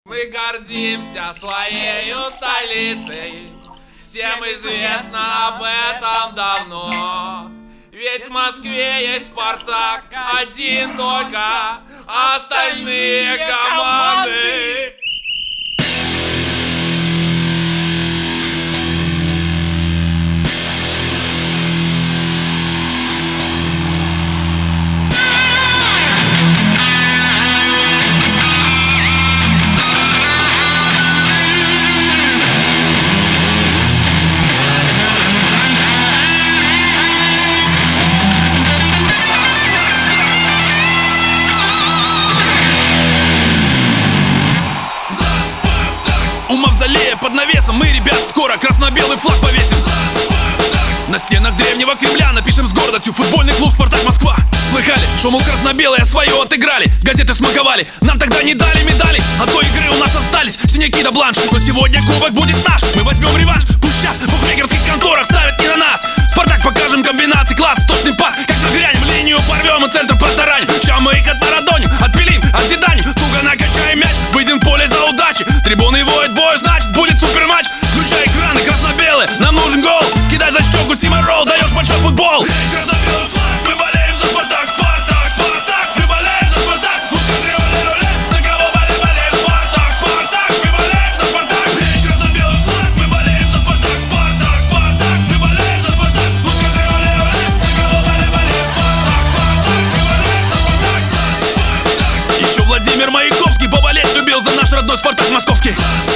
Мы гордимся своей столицей, всем известно об этом давно. Ведь в Москве есть Спартак, один только, остальные команды. У мавзолея под навесом мы, ребят, скоро красно-белый флаг повесим. На стенах древнего Кремля напишем с гордостью: футбольный клуб «Спартак Москва». Слыхали, что, мол, красно-белые свое отыграли, газеты смаковали, нам тогда не дали медали. От той игры у нас остались синяки да бланш, но сегодня кубок будет наш, мы возьмем реванш. Пусть сейчас в букмекерских конторах ставят не на нас. Спартак покажем комбинации, класс, точный пас. Как нагрянем, линию порвем и центр протараним. Ща мы их отмарадоним, отпилим, отзиданим. Туго накачаем мяч, выйдем в поле за удачи. Трибуны воют бою, значит будет суперматч. Включай экраны, красно-белые, нам нужен гол. Кидай за щеку, стиморол, даешь большой футбол. Красно-белый флаг, мы болеем за Спартак, Спартак, Спартак. Мы болеем за Спартак, ну скажи оле-оле. За кого болеем, Спартак, Спартак. Мы болеем за Спартак. Красно-белый флаг, мы болеем за Спартак, Спартак, Спартак. Мы болеем за Спартак, ну скажи оле-оле. За кого болеем, Спартак, Спартак. Мы болеем за Спартак. Еще Владимир Маяковский поболеть любил за наш родной Спартак московский.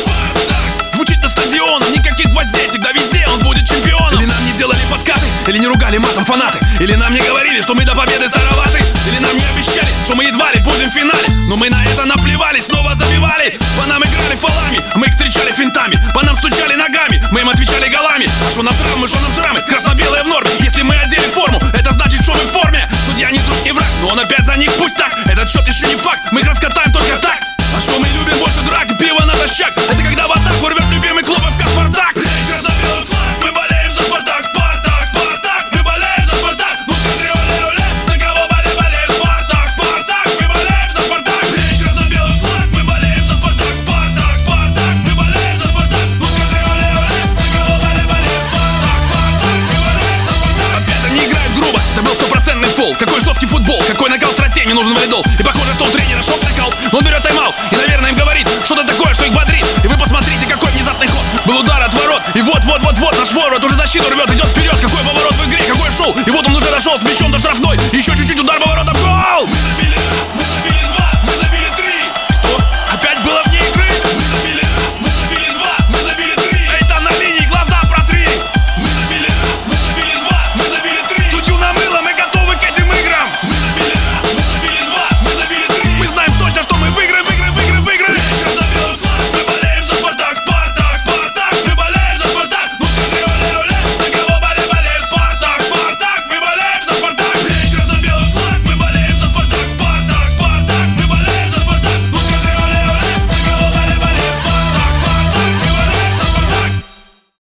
Звучит на стадионах, никаких гвоздей, всегда везде он будет чемпионом. Или нам не делали подкаты, или не ругали матом фанаты, или нам не говорили, что мы до победы староваты, или нам не обещали, что мы едва ли будем в финале. Но мы на это наплевали, снова забивали. По нам играли фолами, мы их встречали финтами. По нам стучали ногами, мы им отвечали голами. А что нам травмы, что нам шрамы, красно-белые в норме. Если мы одели форму, это значит, что мы в форме. Судья не друг, не враг, но он опять за них, пусть так. Этот счет еще не факт, мы их раскатаем только так. А что мы любим больше драк, пиво натощак. Это когда в атаку рвет любимый клуб ФК Спартак. Красно-белый флаг, мы болеем за Спартак, Спартак, Спартак. Мы болеем за Спартак, ну скажи оле-оле. За кого болеем, Спартак, Спартак. Мы болеем за Спартак. Красно-белый флаг, мы болеем за Спартак, Спартак, Спартак. Мы болеем за Спартак, ну скажи оле-оле. За кого болеем, Спартак, Спартак. Мы болеем за Спартак. Опять они играют грубо, это был стопроцентный фол. Какой жесткий футбол, какой накал страстей, не нужен валидол. И похоже, что у тренера шок накал, но он берет тайм-аут и, наверное, им говорит что-то такое, что их бодрит. И вы посмотрите, какой внезапный ход. Был удар от ворот, и вот-вот-вот-вот наш форвард уже защиту рвет, идет вперед. Какой поворот в игре, какой шоу. И вот он уже дошел с мячом до штрафной. Еще чуть-чуть, удар поворотом, гол!